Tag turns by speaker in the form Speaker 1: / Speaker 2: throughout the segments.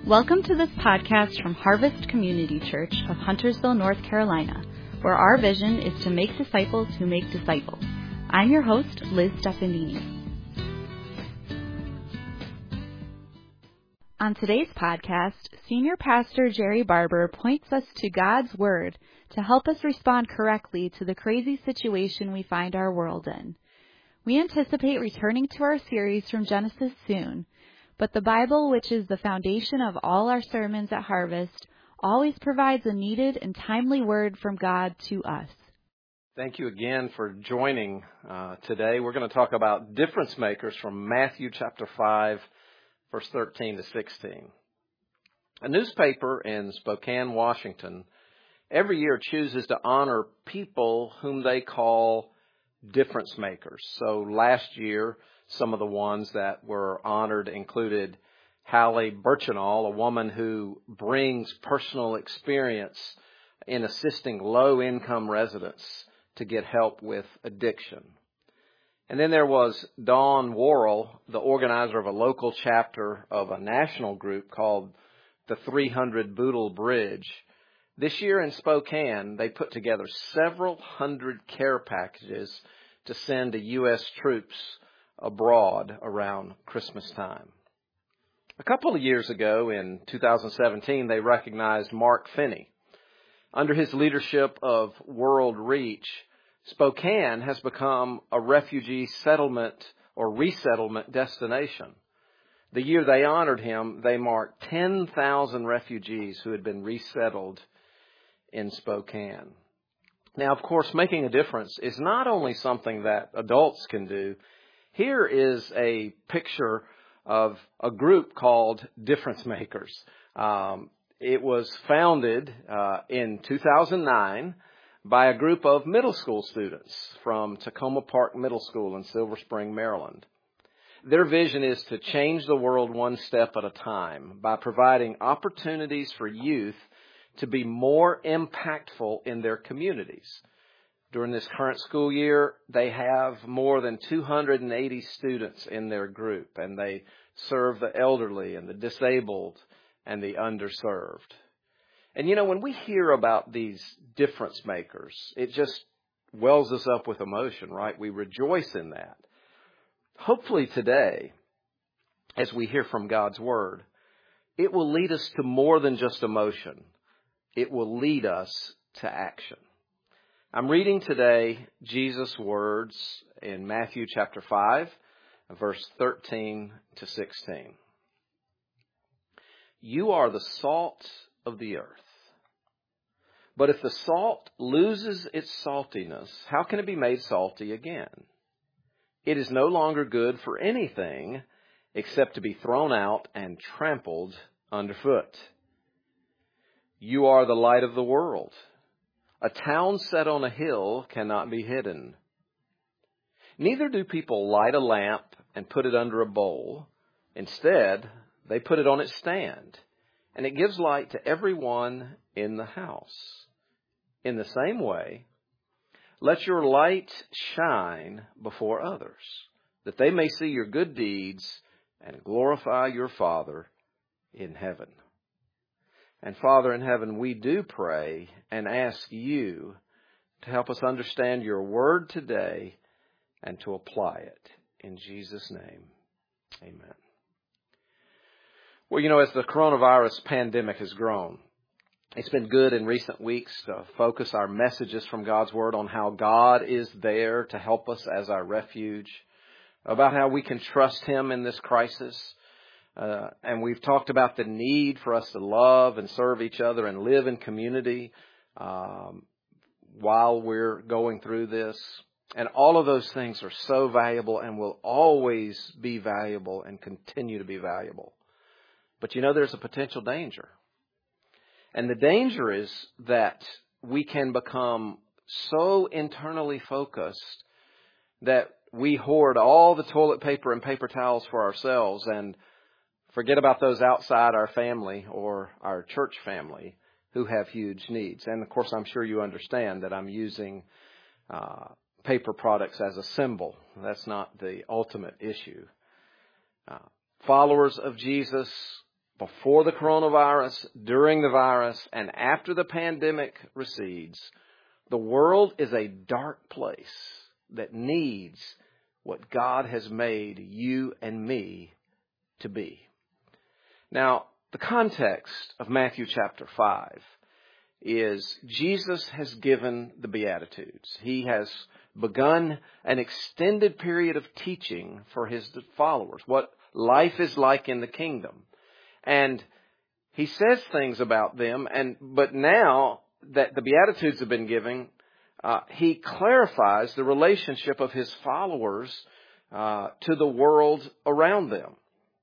Speaker 1: Welcome to this podcast from Harvest Community Church of Huntersville, North Carolina, where our vision is to make disciples who make disciples. I'm your host, Liz Stefanini. On today's podcast, Senior Pastor Jerry Barber points us to God's Word to help us respond correctly to the crazy situation we find our world in. We anticipate returning to our series from Genesis soon, but the Bible, which is the foundation of all our sermons at Harvest, always provides a needed and timely word from God to us.
Speaker 2: Thank you again for joining today. We're going to talk about difference makers from Matthew chapter 5, verse 13 to 16. A newspaper in Spokane, Washington, every year chooses to honor people whom they call difference makers. So last year, some of the ones that were honored included Hallie Burchinal, a woman who brings personal experience in assisting low-income residents to get help with addiction. And then there was Dawn Worrell, the organizer of a local chapter of a national group called the 300 Boodle Bridge. This year in Spokane, they put together several hundred care packages to send to U.S. troops abroad around Christmas time. A couple of years ago, in 2017, they recognized Mark Finney. Under his leadership of World Reach, Spokane has become a refugee settlement or resettlement destination. The year they honored him, they marked 10,000 refugees who had been resettled in Spokane. Now, of course, making a difference is not only something that adults can do. Here is a picture of a group called Difference Makers. It was founded in 2009 by a group of middle school students from Tacoma Park Middle School in Silver Spring, Maryland. Their vision is to change the world one step at a time by providing opportunities for youth to be more impactful in their communities. During this current school year, they have more than 280 students in their group, and they serve the elderly and the disabled and the underserved. And you know, when we hear about these difference makers, it just wells us up with emotion, right? We rejoice in that. Hopefully today, as we hear from God's Word, it will lead us to more than just emotion. It will lead us to action. I'm reading today Jesus' words in Matthew chapter 5, verse 13 to 16. You are the salt of the earth. But if the salt loses its saltiness, how can it be made salty again? It is no longer good for anything except to be thrown out and trampled underfoot. You are the light of the world. A town set on a hill cannot be hidden. Neither do people light a lamp and put it under a bowl. Instead, they put it on its stand, and it gives light to everyone in the house. In the same way, let your light shine before others, that they may see your good deeds and glorify your Father in heaven. And Father in heaven, we do pray and ask you to help us understand your word today and to apply it. In Jesus' name, amen. Well, you know, as the coronavirus pandemic has grown, it's been good in recent weeks to focus our messages from God's Word on how God is there to help us as our refuge, about how we can trust Him in this crisis. And we've talked about the need for us to love and serve each other and live in community while we're going through this. And all of those things are so valuable and will always be valuable and continue to be valuable. But you know, there's a potential danger. And the danger is that we can become so internally focused that we hoard all the toilet paper and paper towels for ourselves and forget about those outside our family or our church family who have huge needs. And, of course, I'm sure you understand that I'm using paper products as a symbol. That's not the ultimate issue. Followers of Jesus before the coronavirus, during the virus, and after the pandemic recedes, the world is a dark place that needs what God has made you and me to be. Now, the context of Matthew chapter 5 is Jesus has given the Beatitudes. He has begun an extended period of teaching for his followers, what life is like in the kingdom. And he says things about them, but now that the Beatitudes have been given, he clarifies the relationship of his followers to the world around them.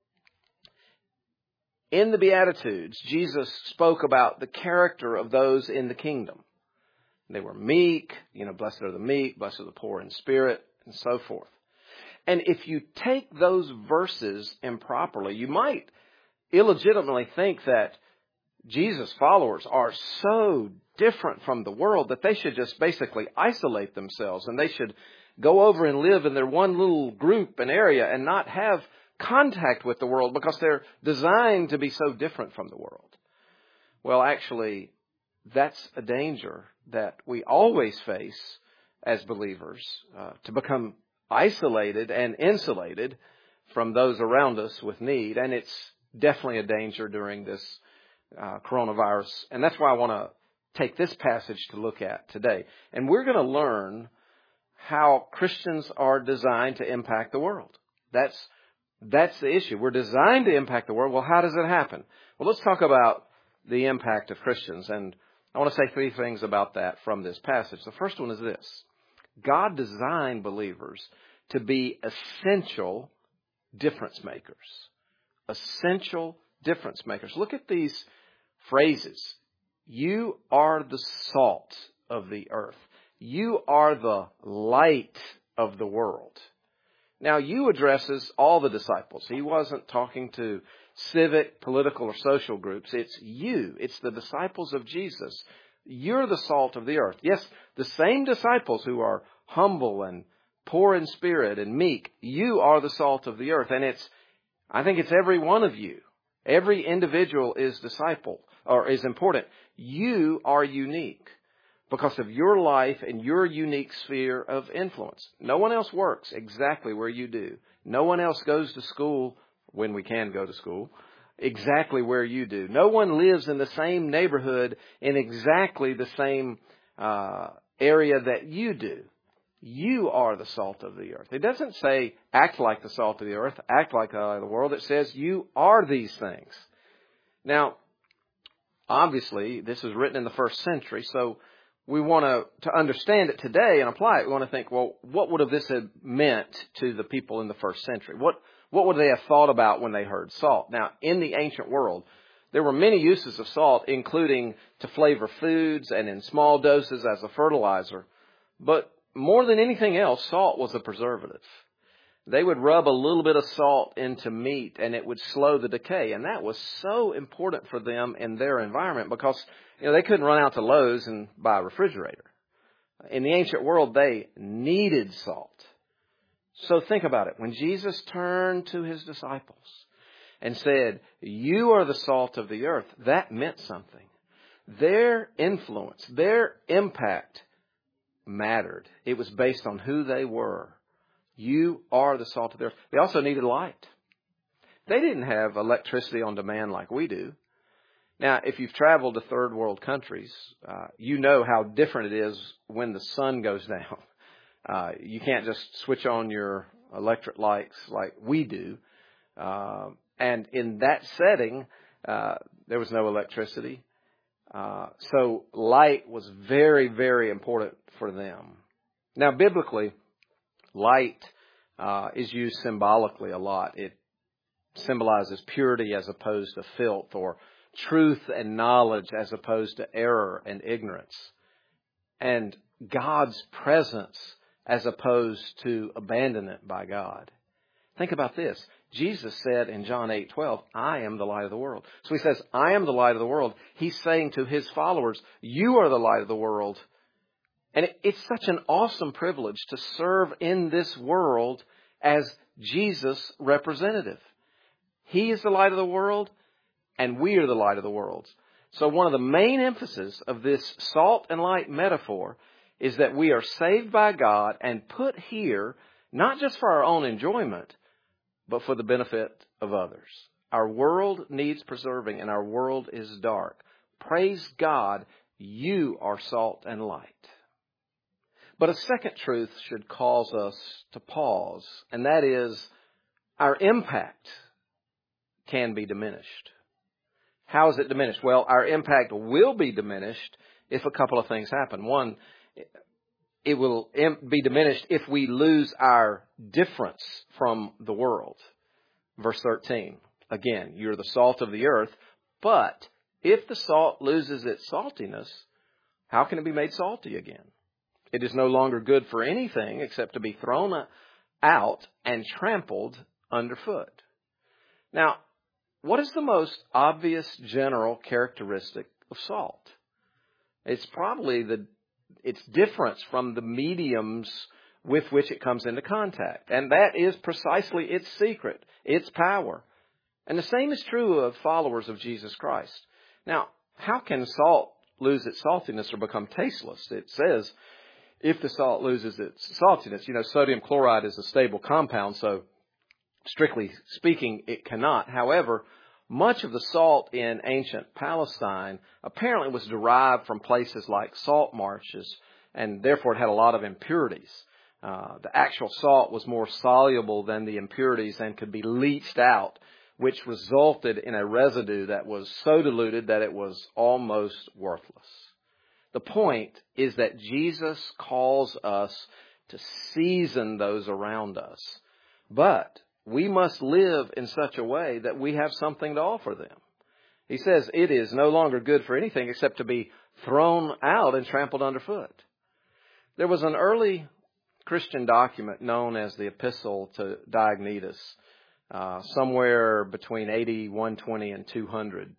Speaker 2: In the Beatitudes, Jesus spoke about the character of those in the kingdom. They were meek, blessed are the meek, blessed are the poor in spirit, and so forth. And if you take those verses improperly, you might illegitimately think that Jesus' followers are so different from the world that they should just basically isolate themselves and they should go over and live in their one little group and area and not have contact with the world because they're designed to be so different from the world. Well, actually, that's a danger that we always face as believers, to become isolated and insulated from those around us with need. And it's definitely a danger during this coronavirus. And that's why I want to take this passage to look at today. And we're going to learn how Christians are designed to impact the world. That's the issue. We're designed to impact the world. Well, how does it happen? Well, let's talk about the impact of Christians. And I want to say three things about that from this passage. The first one is this. God designed believers to be essential difference makers. Essential difference makers. Look at these phrases. You are the salt of the earth. You are the light of the world. Now, you addresses all the disciples. He wasn't talking to civic, political, or social groups. It's you. It's the disciples of Jesus. You're the salt of the earth. Yes, the same disciples who are humble and poor in spirit and meek, you are the salt of the earth. And I think it's every one of you. Every individual is is important. You are unique because of your life and your unique sphere of influence. No one else works exactly where you do. No one else goes to school, when we can go to school, exactly where you do. No one lives in the same neighborhood in exactly the same area that you do. You are the salt of the earth. It doesn't say act like the salt of the earth, act like the light of the world. It says you are these things. Now, obviously, this is written in the first century, so we want to understand it today and apply it. We want to think, well, what would have this have meant to the people in the first century? What would they have thought about when they heard salt? Now, in the ancient world, there were many uses of salt, including to flavor foods and in small doses as a fertilizer. But more than anything else, salt was a preservative. They would rub a little bit of salt into meat and it would slow the decay. And that was so important for them in their environment because they couldn't run out to Lowe's and buy a refrigerator. In the ancient world, they needed salt. So think about it. When Jesus turned to his disciples and said, you are the salt of the earth, that meant something. Their influence, their impact mattered. It was based on who they were. You are the salt of the earth. They also needed light. They didn't have electricity on demand like we do. Now, if you've traveled to third world countries, you know how different it is when the sun goes down. You can't just switch on your electric lights like we do. And in that setting, there was no electricity. So light was very, very important for them. Now, biblically, light is used symbolically a lot. It symbolizes purity as opposed to filth, or truth and knowledge as opposed to error and ignorance, and God's presence as opposed to abandonment by God. Think about this. Jesus said in John 8:12, I am the light of the world. So he says, I am the light of the world. He's saying to his followers, you are the light of the world. And it's such an awesome privilege to serve in this world as Jesus' representative. He is the light of the world, and we are the light of the world. So one of the main emphasis of this salt and light metaphor is that we are saved by God and put here not just for our own enjoyment, but for the benefit of others. Our world needs preserving, and our world is dark. Praise God, you are salt and light. But a second truth should cause us to pause, and that is our impact can be diminished. How is it diminished? Well, our impact will be diminished if a couple of things happen. One, it will be diminished if we lose our difference from the world. Verse 13, again, you're the salt of the earth, but if the salt loses its saltiness, how can it be made salty again? It is no longer good for anything except to be thrown out and trampled underfoot. Now, what is the most obvious general characteristic of salt? It's probably its difference from the mediums with which it comes into contact. And that is precisely its secret, its power. And the same is true of followers of Jesus Christ. Now, how can salt lose its saltiness or become tasteless? It says, if the salt loses its saltiness, sodium chloride is a stable compound, so strictly speaking, it cannot. However, much of the salt in ancient Palestine apparently was derived from places like salt marshes, and therefore it had a lot of impurities. The actual salt was more soluble than the impurities and could be leached out, which resulted in a residue that was so diluted that it was almost worthless. The point is that Jesus calls us to season those around us. But we must live in such a way that we have something to offer them. He says it is no longer good for anything except to be thrown out and trampled underfoot. There was an early Christian document known as the Epistle to Diognetus, somewhere between 120 and 200.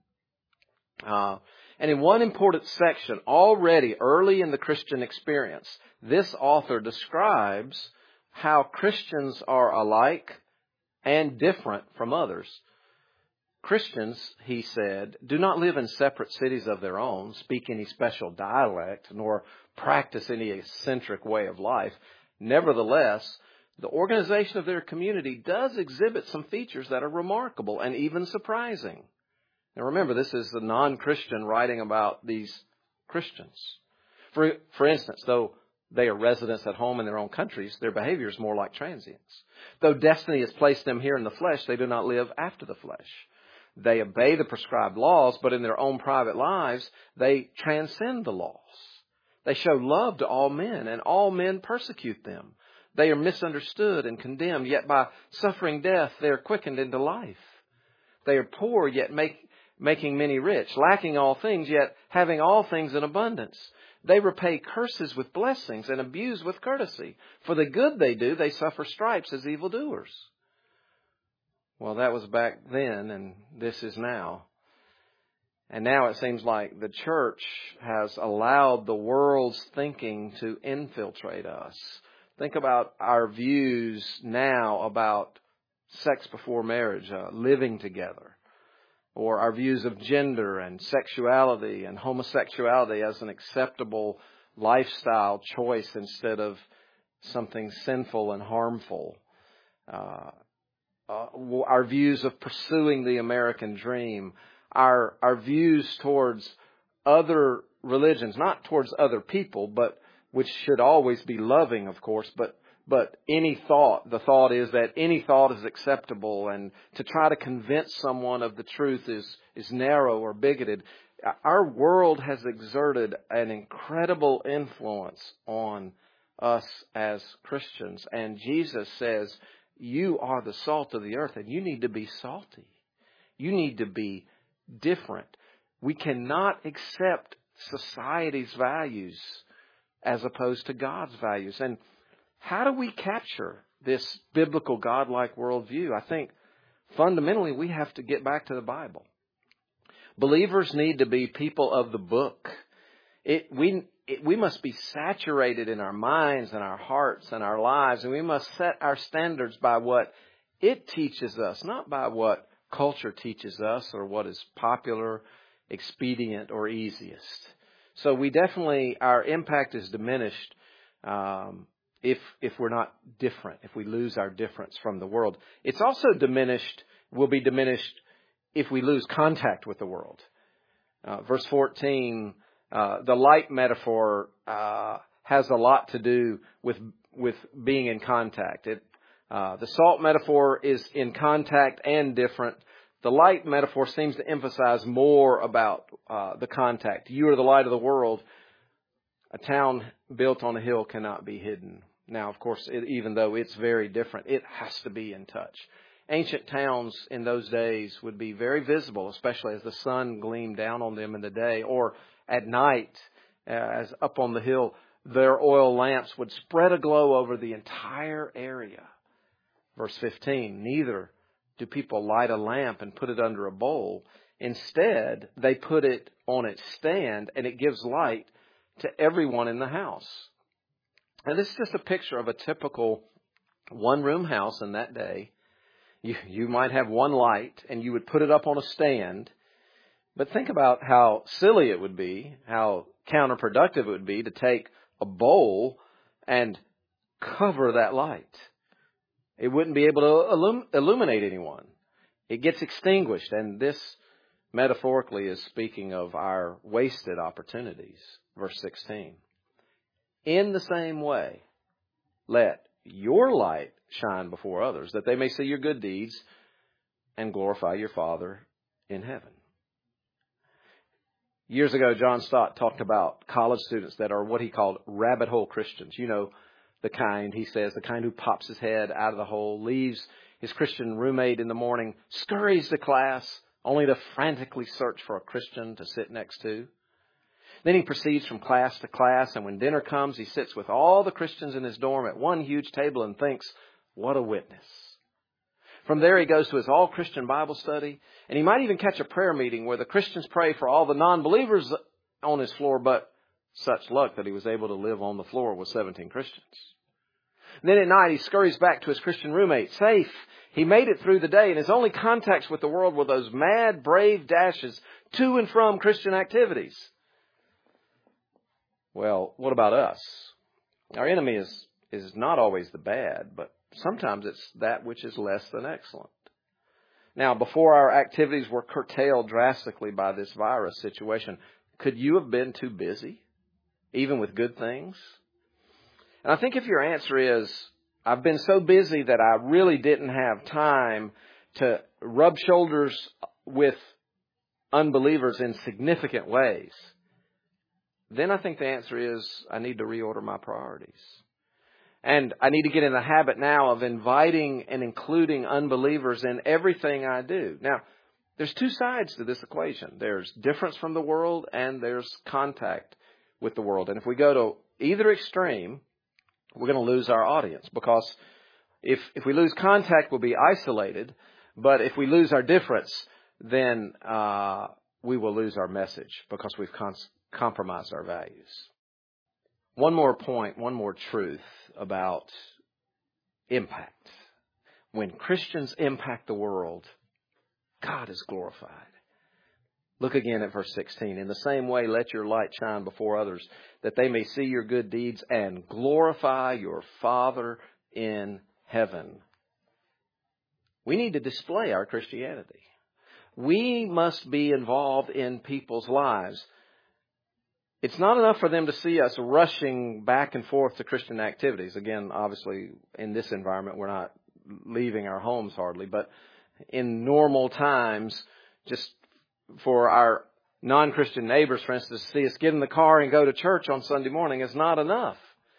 Speaker 2: And in one important section, already early in the Christian experience, this author describes how Christians are alike and different from others. Christians, he said, do not live in separate cities of their own, speak any special dialect, nor practice any eccentric way of life. Nevertheless, the organization of their community does exhibit some features that are remarkable and even surprising. Now remember, this is the non-Christian writing about these Christians. For instance, though they are residents at home in their own countries, their behavior is more like transients. Though destiny has placed them here in the flesh, they do not live after the flesh. They obey the prescribed laws, but in their own private lives, they transcend the laws. They show love to all men, and all men persecute them. They are misunderstood and condemned, yet by suffering death, they are quickened into life. They are poor, yet making many rich, lacking all things, yet having all things in abundance. They repay curses with blessings and abuse with courtesy. For the good they do, they suffer stripes as evildoers. Well, that was back then, and this is now. And now it seems like the church has allowed the world's thinking to infiltrate us. Think about our views now about sex before marriage, living together, or our views of gender and sexuality and homosexuality as an acceptable lifestyle choice instead of something sinful and harmful. Our views of pursuing the American dream, our views towards other religions, not towards other people, but which should always be loving, of course, but the thought is that any thought is acceptable, and to try to convince someone of the truth is narrow or bigoted. Our world has exerted an incredible influence on us as Christians, and Jesus says, you are the salt of the earth, and you need to be salty. You need to be different. We cannot accept society's values as opposed to God's values. And how do we capture this biblical God-like worldview? I think fundamentally we have to get back to the Bible. Believers need to be people of the book. We must be saturated in our minds and our hearts and our lives, and we must set our standards by what it teaches us, not by what culture teaches us or what is popular, expedient, or easiest. So we definitely, our impact is diminished if we're not different, if we lose our difference from the world. It's also will be diminished if we lose contact with the world. Verse 14, the light metaphor has a lot to do with being in contact. The salt metaphor is in contact and different. The light metaphor seems to emphasize more about the contact. You are the light of the world. A town built on a hill cannot be hidden. Now, of course, even though it's very different, it has to be in touch. Ancient towns in those days would be very visible, especially as the sun gleamed down on them in the day, or at night, as up on the hill, their oil lamps would spread a glow over the entire area. Verse 15, neither do people light a lamp and put it under a bowl. Instead, they put it on its stand, and it gives light to everyone in the house. And this is just a picture of a typical one-room house in that day. You might have one light, and you would put it up on a stand. But think about how silly it would be, how counterproductive it would be to take a bowl and cover that light. It wouldn't be able to illuminate anyone. It gets extinguished, and this metaphorically is speaking of our wasted opportunities. Verse 16. In the same way, let your light shine before others, that they may see your good deeds and glorify your Father in heaven. Years ago, John Stott talked about college students that are what he called rabbit hole Christians. You know, the kind, he says, the kind who pops his head out of the hole, leaves his Christian roommate in the morning, scurries to class, only to frantically search for a Christian to sit next to. Then he proceeds from class to class, and when dinner comes, he sits with all the Christians in his dorm at one huge table and thinks, what a witness. From there, he goes to his all-Christian Bible study, and he might even catch a prayer meeting where the Christians pray for all the non-believers on his floor, but such luck that he was able to live on the floor with 17 Christians. And then at night, he scurries back to his Christian roommate, safe. He made it through the day, and his only contacts with the world were those mad, brave dashes to and from Christian activities. Well, what about us? Our enemy is not always the bad, but sometimes it's that which is less than excellent. Now, before our activities were curtailed drastically by this virus situation, could you have been too busy, even with good things? And I think if your answer is, I've been so busy that I really didn't have time to rub shoulders with unbelievers in significant ways, then I think the answer is I need to reorder my priorities. And I need to get in the habit now of inviting and including unbelievers in everything I do. Now, there's two sides to this equation. There's difference from the world and there's contact with the world. And if we go to either extreme, we're going to lose our audience, because if we lose contact, we'll be isolated. But if we lose our difference, then we will lose our message because we've compromised our values. One more point, one more truth about impact. When Christians impact the world, God is glorified. Look again at verse 16. In the same way, let your light shine before others, that they may see your good deeds and glorify your Father in heaven. We need to display our Christianity. We must be involved in people's lives. It's not enough for them to see us rushing back and forth to Christian activities. Again, obviously, in this environment, we're not leaving our homes hardly. But in normal times, just for our non-Christian neighbors, for instance, to see us get in the car and go to church on Sunday morning is not enough.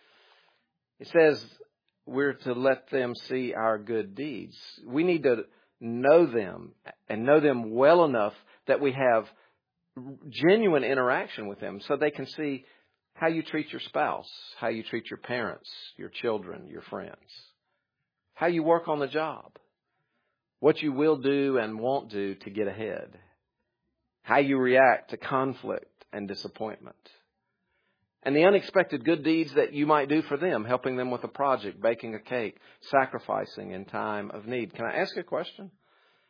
Speaker 2: It says we're to let them see our good deeds. We need to know them and know them well enough that we have genuine interaction with them so they can see how you treat your spouse, how you treat your parents, your children, your friends, how you work on the job, what you will do and won't do to get ahead, how you react to conflict and disappointment, and the unexpected good deeds that you might do for them, helping them with a project, baking a cake, sacrificing in time of need. Can I ask a question?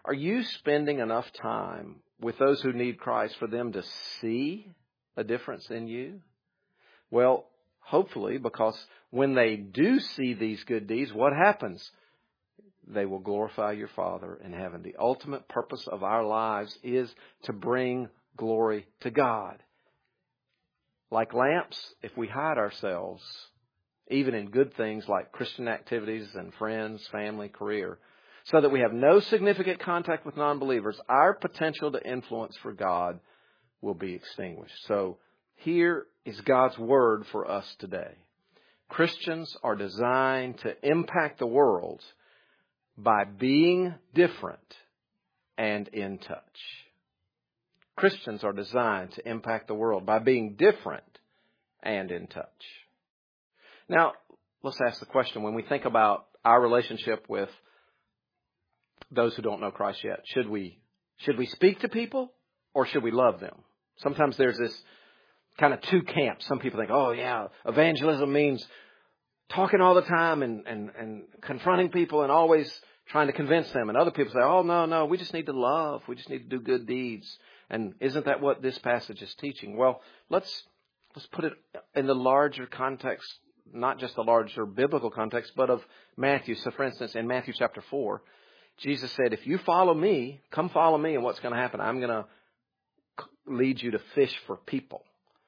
Speaker 2: Are you spending enough time with those who need Christ for them to see a difference in you? Well, hopefully, because when they do see these good deeds, what happens? They will glorify your Father in heaven. The ultimate purpose of our lives is to bring glory to God. Like lamps, if we hide ourselves, even in good things like Christian activities and friends, family, career, so that we have no significant contact with non-believers, our potential to influence for God will be extinguished. So here is God's word for us today. Christians are designed to impact the world by being different and in touch. Christians are designed to impact the world by being different and in touch. Now, let's ask the question, when we think about our relationship with those who don't know Christ yet, should we speak to people or should we love them? Sometimes there's this kind of two camps. Some people think, oh yeah, evangelism means talking all the time and confronting people and always trying to convince them. And other people say, oh, no, we just need to love. We just need to do good deeds. And isn't that what this passage is teaching? Well, let's put it in the larger context, not just the larger biblical context, but of Matthew. So, for instance, in Matthew chapter 4, Jesus said, if you follow me, come follow me, and what's going to happen? I'm going to lead you to fish for people.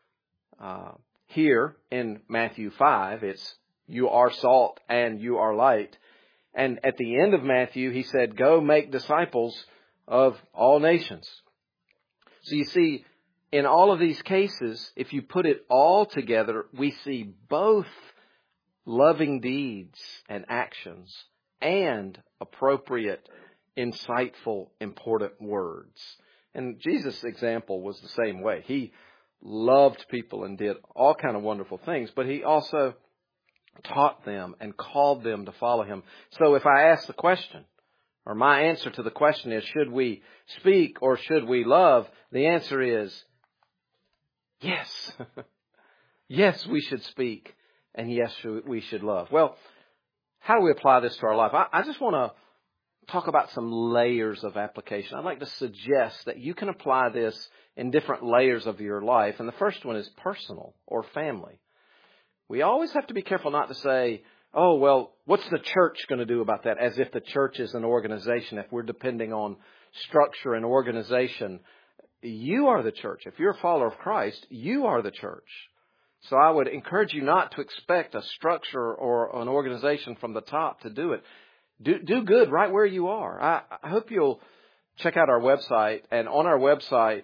Speaker 2: Here in Matthew 5, it's you are salt and you are light. And at the end of Matthew, he said, go make disciples of all nations. So you see, in all of these cases, if you put it all together, we see both loving deeds and actions and appropriate, insightful, important words. And Jesus' example was the same way. He loved people and did all kind of wonderful things, but he also taught them and called them to follow him. So if I ask the question, or my answer to the question is, should we speak or should we love? The answer is yes. Yes, we should speak, and yes, we should love. Well, how do we apply this to our life? I just want to talk about some layers of application. I'd like to suggest that you can apply this in different layers of your life. And the first one is personal or family. We always have to be careful not to say, oh, well, what's the church going to do about that? As if the church is an organization. If we're depending on structure and organization, you are the church. If you're a follower of Christ, you are the church. So I would encourage you not to expect a structure or an organization from the top to do it. Do good right where you are. I hope you'll check out our website. And on our website,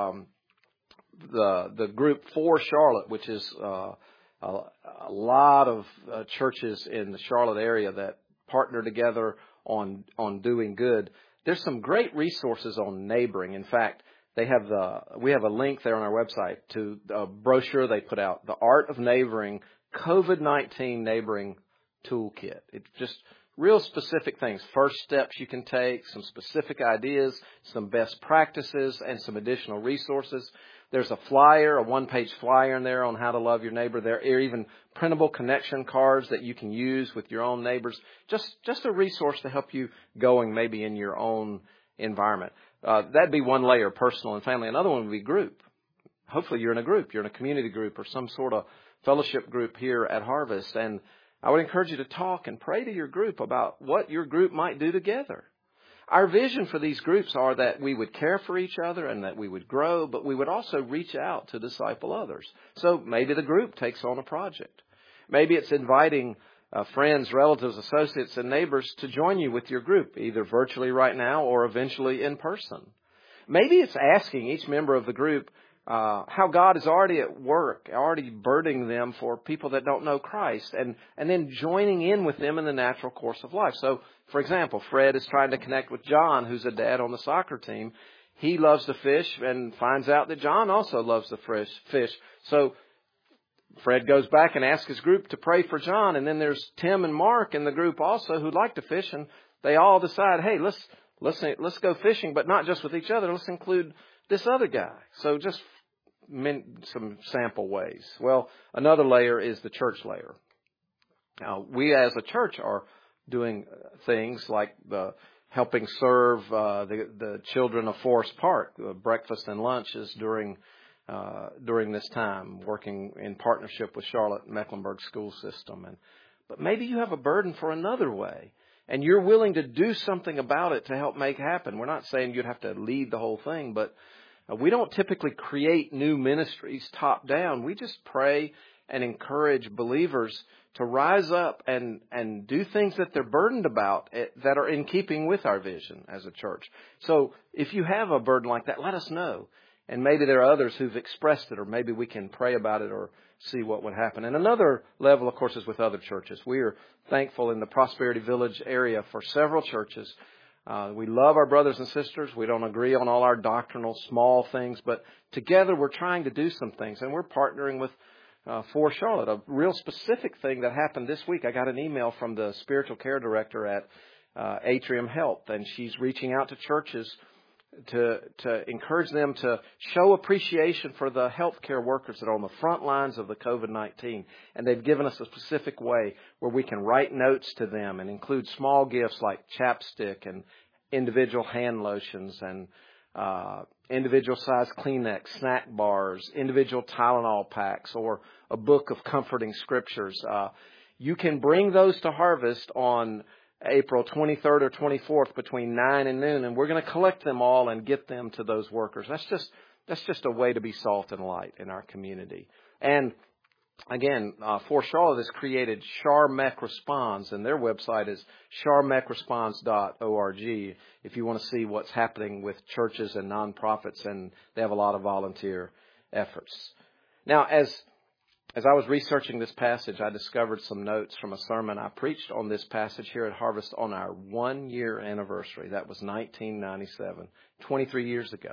Speaker 2: the group For Charlotte, which is a lot of churches in the Charlotte area that partner together on doing good. There's some great resources on neighboring. In fact, we have a link there on our website to a brochure they put out, The Art of Neighboring, COVID-19 Neighboring Toolkit. It's just real specific things, first steps you can take, some specific ideas, some best practices, and some additional resources. There's a flyer, a one-page flyer in there on how to love your neighbor. There are even printable connection cards that you can use with your own neighbors. Just a resource to help you going maybe in your own environment. That'd be one layer, personal and family. Another one would be group. Hopefully you're in a group. You're in a community group or some sort of fellowship group here at Harvest. And I would encourage you to talk and pray to your group about what your group might do together. Our vision for these groups are that we would care for each other and that we would grow, but we would also reach out to disciple others. So maybe the group takes on a project. Maybe it's inviting friends, relatives, associates, and neighbors to join you with your group, either virtually right now or eventually in person. Maybe it's asking each member of the group how God is already at work, already burdening them for people that don't know Christ, and then joining in with them in the natural course of life. So, for example, Fred is trying to connect with John, who's a dad on the soccer team. He loves to fish and finds out that John also loves to fish. So Fred goes back and asks his group to pray for John, and then there's Tim and Mark in the group also who like to fish, and they all decide, hey, let's go fishing, but not just with each other. Let's include this other guy. So just some sample ways. Well, another layer is the church layer. Now, we as a church are doing things like the helping serve the children of Forest Park, breakfast and lunches during this time, working in partnership with Charlotte Mecklenburg School System. But maybe you have a burden for another way, and you're willing to do something about it to help make happen. We're not saying you'd have to lead the whole thing, but we don't typically create new ministries top down. We just pray and encourage believers to rise up and do things that they're burdened about that are in keeping with our vision as a church. So if you have a burden like that, let us know. And maybe there are others who've expressed it, or maybe we can pray about it or see what would happen. And another level, of course, is with other churches. We are thankful in the Prosperity Village area for several churches. We love our brothers and sisters. We don't agree on all our doctrinal small things, but together we're trying to do some things, and we're partnering with for Charlotte. A real specific thing that happened this week, I got an email from the spiritual care director at Atrium Health, and she's reaching out to churches to encourage them to show appreciation for the healthcare workers that are on the front lines of the COVID-19. And they've given us a specific way where we can write notes to them and include small gifts like chapstick and individual hand lotions and individual sized Kleenex, snack bars, individual Tylenol packs, or a book of comforting scriptures. You can bring those to Harvest on April 23rd or 24th between 9 and noon, and we're going to collect them all and get them to those workers. That's just a way to be salt and light in our community. And again, For Charlotte has created Charmec Responds, and their website is charmecresponds.org if you want to see what's happening with churches and nonprofits, and they have a lot of volunteer efforts. Now, as I was researching this passage, I discovered some notes from a sermon I preached on this passage here at Harvest on our 1-year anniversary. That was 1997, 23 years ago.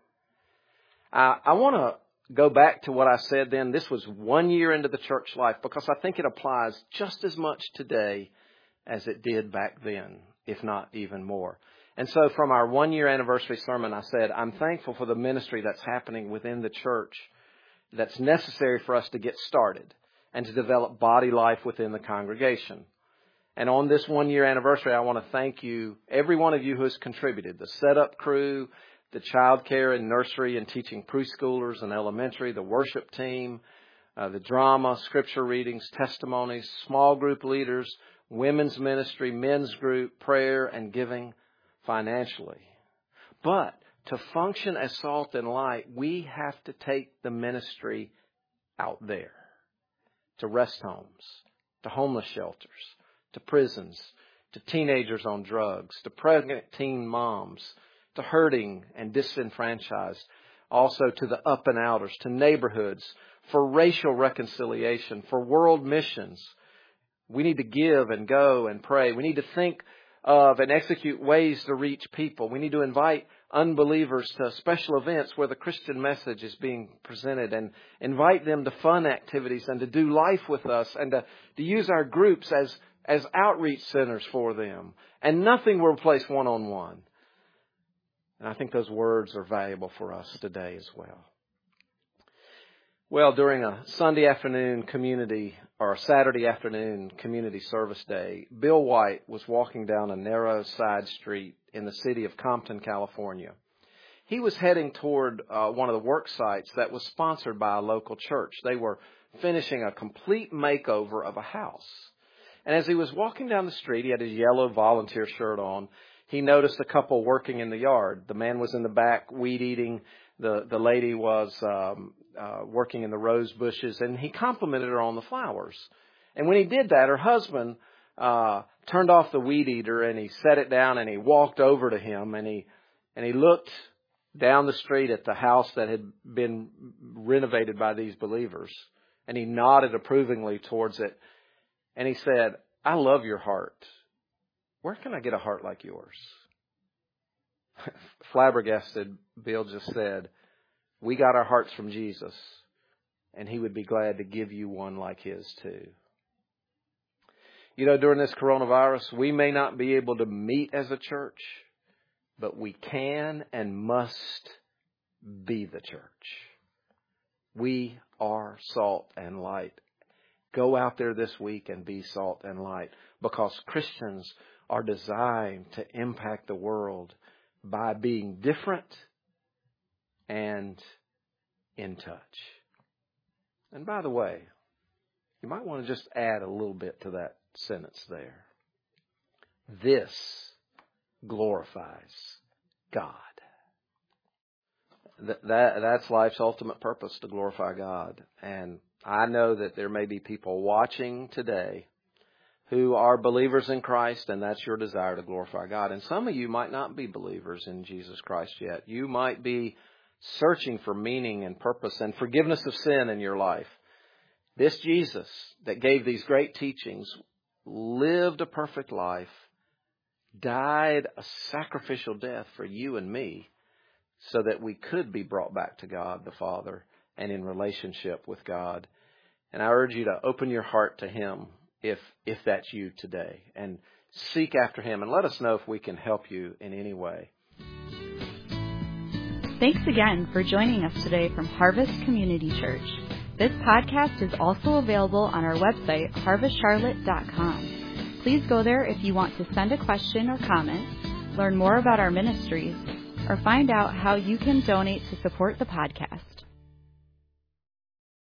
Speaker 2: I want to go back to what I said then. This was 1 year into the church life, because I think it applies just as much today as it did back then, if not even more. And so from our 1-year anniversary sermon, I said, I'm thankful for the ministry that's happening within the church that's necessary for us to get started and to develop body life within the congregation. And on this 1-year anniversary, I want to thank you, every one of you who has contributed, the setup crew, the child care and nursery and teaching preschoolers and elementary, the worship team, the drama, scripture readings, testimonies, small group leaders, women's ministry, men's group, prayer, and giving financially. But to function as salt and light, we have to take the ministry out there, to rest homes, to homeless shelters, to prisons, to teenagers on drugs, to pregnant teen moms, to hurting and disenfranchised, also to the up and outers, to neighborhoods, for racial reconciliation, for world missions. We need to give and go and pray. We need to think of and execute ways to reach people. We need to invite unbelievers to special events where the Christian message is being presented, and invite them to fun activities and to do life with us, and to use our groups as outreach centers for them. And nothing will replace one-on-one. And I think those words are valuable for us today as well. Well, during a Sunday afternoon community or a Saturday afternoon community service day, Bill White was walking down a narrow side street in the city of Compton, California. He was heading toward one of the work sites that was sponsored by a local church. They were finishing a complete makeover of a house. And as he was walking down the street, he had his yellow volunteer shirt on. He noticed a couple working in the yard. The man was in the back weed eating. The lady was working in the rose bushes, and he complimented her on the flowers. And when he did that, her husband turned off the weed eater, and he set it down, and he walked over to him, and he looked down the street at the house that had been renovated by these believers, and he nodded approvingly towards it, and he said, "I love your heart. Where can I get a heart like yours?" Flabbergasted, Bill just said, "We got our hearts from Jesus, and he would be glad to give you one like his too." You know, during this coronavirus, we may not be able to meet as a church, but we can and must be the church. We are salt and light. Go out there this week and be salt and light, because Christians are designed to impact the world by being different and in touch. And by the way, you might want to just add a little bit to that sentence there. This glorifies God. That's life's ultimate purpose, to glorify God. And I know that there may be people watching today who are believers in Christ, and that's your desire, to glorify God. And some of you might not be believers in Jesus Christ yet. You might be searching for meaning and purpose and forgiveness of sin in your life. This Jesus that gave these great teachings lived a perfect life, died a sacrificial death for you and me, so that we could be brought back to God the Father and in relationship with God. And I urge you to open your heart to Him if that's you today, and seek after Him, and let us know if we can help you in any way.
Speaker 1: Thanks again for joining us today from Harvest Community Church. This podcast is also available on our website, harvestcharlotte.com. Please go there if you want to send a question or comment, learn more about our ministries, or find out how you can donate to support the podcast.